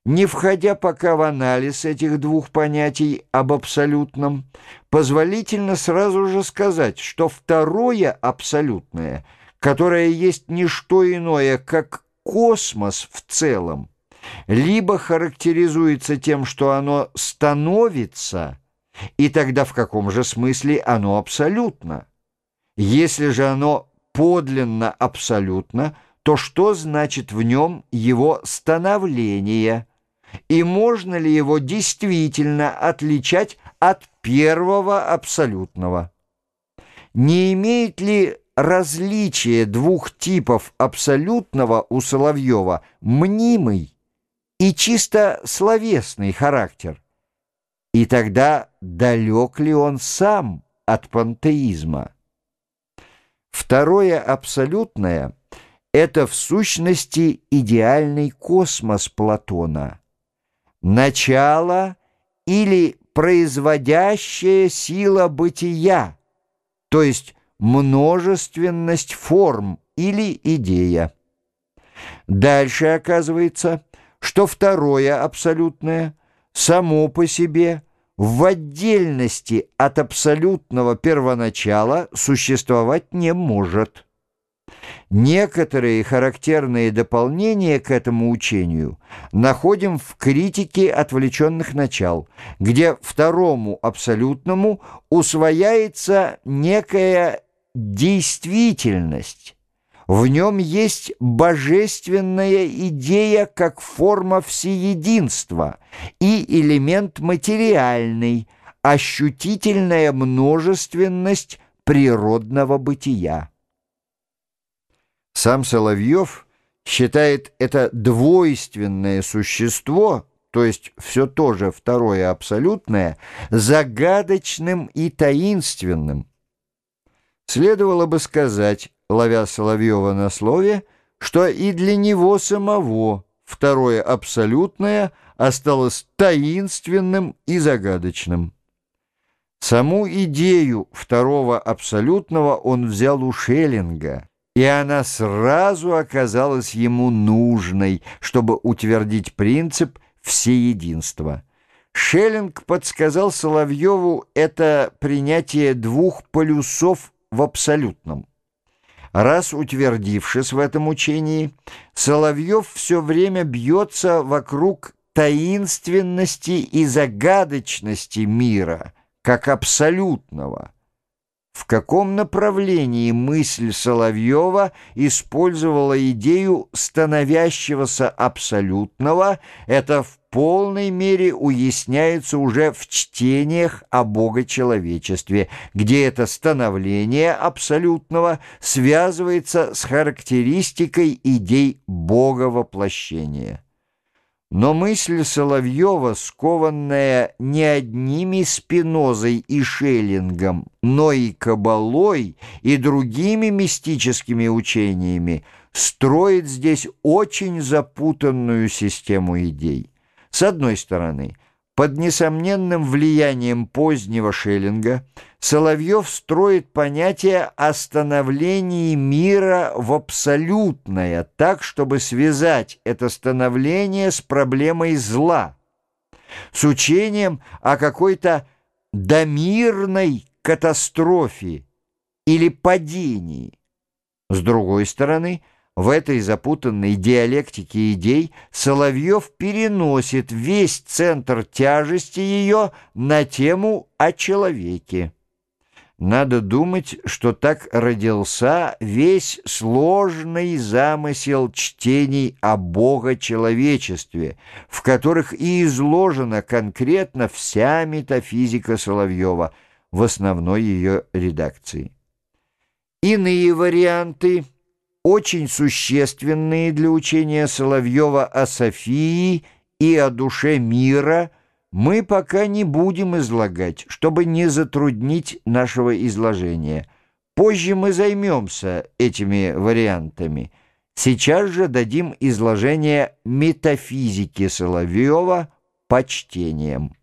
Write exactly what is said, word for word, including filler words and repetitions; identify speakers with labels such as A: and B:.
A: Не входя пока в анализ этих двух понятий об абсолютном, позволительно сразу же сказать, что второе абсолютное, которое есть не что иное, как космос в целом, либо характеризуется тем, что оно становится, и тогда в каком же смысле оно абсолютно? Если же оно подлинно абсолютно, то что значит в нем его становление? И можно ли его действительно отличать от первого абсолютного? Не имеет ли различие двух типов абсолютного у Соловьева мнимый и чисто словесный характер? И тогда далек ли он сам от пантеизма? Второе абсолютное — это в сущности идеальный космос Платона, начало или производящая сила бытия, то есть множественность форм или идея. Дальше оказывается, что второе абсолютное само по себе в отдельности от абсолютного первоначала существовать не может. Некоторые характерные дополнения к этому учению находим в критике отвлеченных начал, где второму абсолютному усвояется некая действительность. В нем есть божественная идея как форма всеединства и элемент материальный, ощутительная множественность природного бытия. Сам Соловьев считает это двойственное существо, то есть все то же второе абсолютное, загадочным и таинственным. Следовало бы сказать, ловя Соловьева на слове, что и для него самого второе абсолютное осталось таинственным и загадочным. Саму идею второго абсолютного он взял у Шеллинга, и она сразу оказалась ему нужной, чтобы утвердить принцип всеединства. Шеллинг подсказал Соловьеву это принятие двух полюсов в абсолютном. Раз утвердившись в этом учении, Соловьев все время бьется вокруг таинственности и загадочности мира, как абсолютного. В каком направлении мысль Соловьева использовала идею становящегося абсолютного, это в полной мере уясняется уже в чтениях о богочеловечестве, где это становление абсолютного связывается с характеристикой идей боговоплощения. Но мысль Соловьева, скованная не одними Спинозой и Шеллингом, но и Каббалой и другими мистическими учениями, строит здесь очень запутанную систему идей. С одной стороны, под несомненным влиянием позднего Шеллинга Соловьев строит понятие о становлении мира в абсолютное, так, чтобы связать это становление с проблемой зла, с учением о какой-то домирной катастрофе или падении. С другой стороны, в этой запутанной диалектике идей Соловьев переносит весь центр тяжести ее на тему о человеке. Надо думать, что так родился весь сложный замысел чтений о богочеловечестве, в которых и изложена конкретно вся метафизика Соловьева в основной ее редакции. Иные варианты, очень существенные для учения Соловьева о Софии и о душе мира, мы пока не будем излагать, чтобы не затруднить нашего изложения. Позже мы займемся этими вариантами. Сейчас же дадим изложение метафизики Соловьева по чтениям.